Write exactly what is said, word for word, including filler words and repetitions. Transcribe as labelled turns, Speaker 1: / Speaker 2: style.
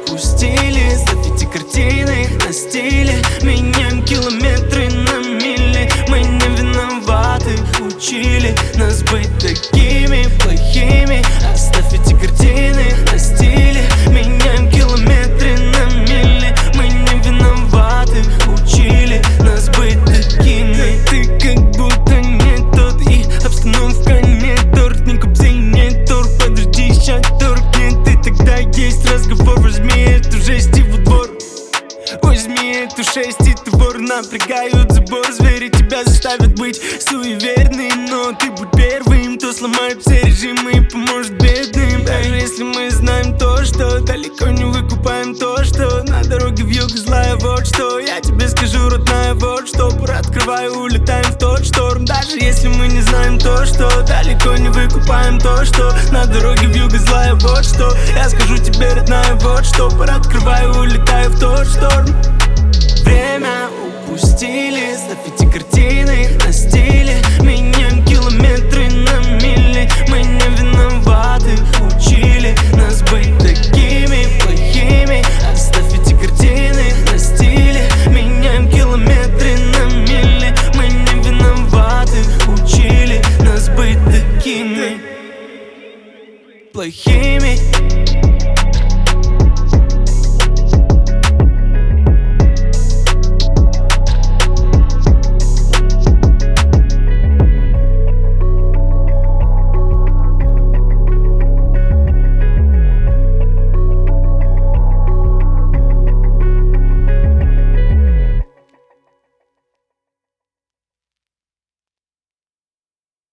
Speaker 1: упустили. Ставь эти картины на стиле, меняем километры на мили. Мы не виноваты, учили нас быть такими плохими. Оставь эти картины на стиле, меняем километры на мили. Мы не виноваты, учили нас быть такими. Ты как будто не тот, и обстановка не торт. Ни купцы, не торт, подожди, ща торкнет. И тогда есть разговор, возьми эту жесть и во двор. Возьми эту шесть и твор, напрягают забор. Звери тебя заставят быть суеверным, но ты будь первым, кто сломает все режимы и поможет бедным. Даже если мы знаем то, что далеко не выкупаем то, что на дороге вьюга злая, вот что я тебе скажу, родная, вот что. Пора открываю, улетаем в тот шторм. Даже если мы не знаем то, что далеко не выкупаем то, что на дороге вьюга злая, вот что я скажу тебе, родная, вот что. Пора открываю, улетаю в тот шторм. Время упустили, ставь